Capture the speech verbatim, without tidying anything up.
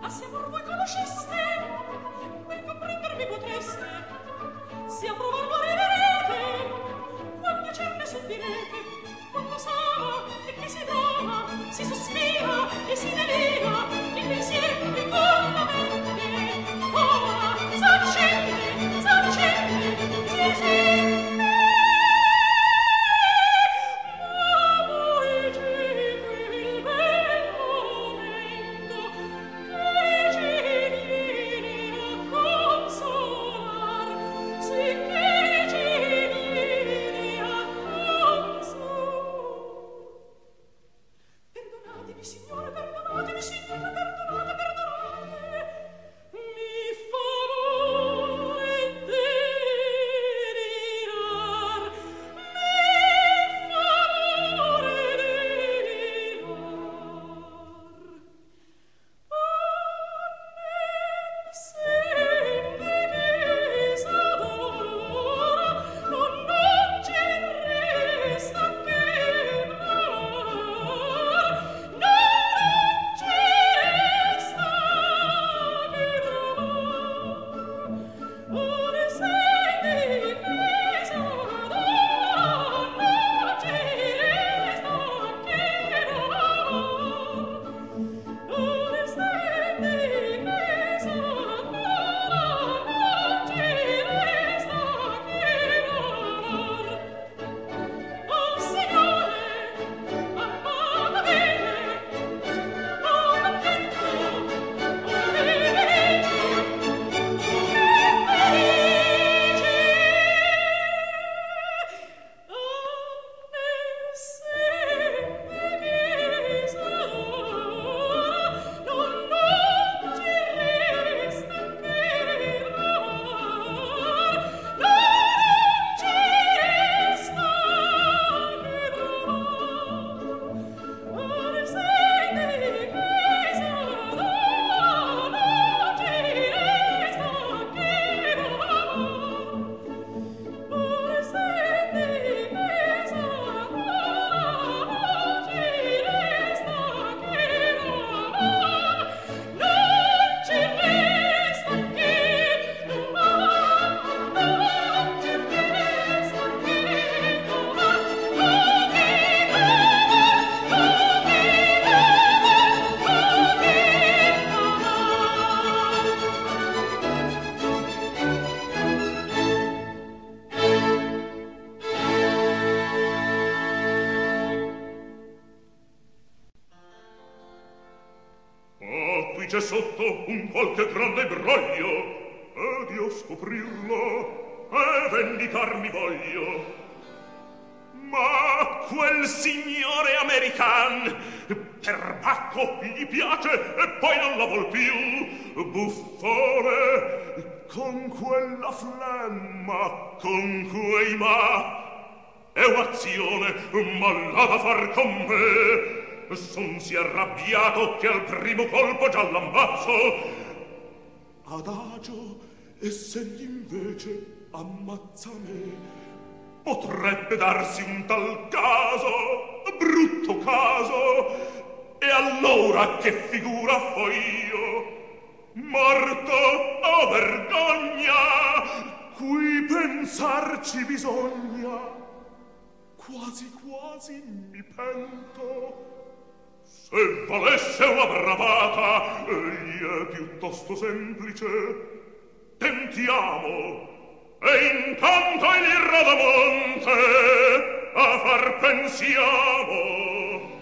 se amor voi conosceste, ben comprendermi potreste, se a provar arriverete, qual piacer ne sentirete, quando s'ama e che si trova, si sospira e si delega, il pensiero in la mente, ora s'accende, s'accende, si accende. Ma voi giri il bel momento, che giri a consolar, sicché giri a consolar. Perdonatemi, signore, perdonatemi, signore, perdonate, perdonate. Mi farò delirar, mi farò delirar. A me sembra che s'adora, non non ci resta che bramar, non non ci resta che bramar. Ora senti che s'adora, non ci resta che bramar. Ora senti che s'adora, non ci resta che bramar. Oh Signore, amata bene, oh contento, oh felice, Ah, qui c'è sotto un qualche grande broglio, ed io scoprirlo e vendicarmi voglio. Ma quel signore american per pacco gli piace e poi non la vuol più. Buffone, con quella flemma, con quei ma, è un'azione malla da far con me. Son si arrabbiato che al primo colpo già l'ammazzo. Adagio, e se invece ammazza me, potrebbe darsi un tal caso, brutto caso, e allora che figura fo io? Morto, oh vergogna, qui pensarci bisogna. Quasi quasi mi pento. Se valesse una bravata, egli è piuttosto semplice. Tentiamo, e intanto il Radamonte a far pensiamo.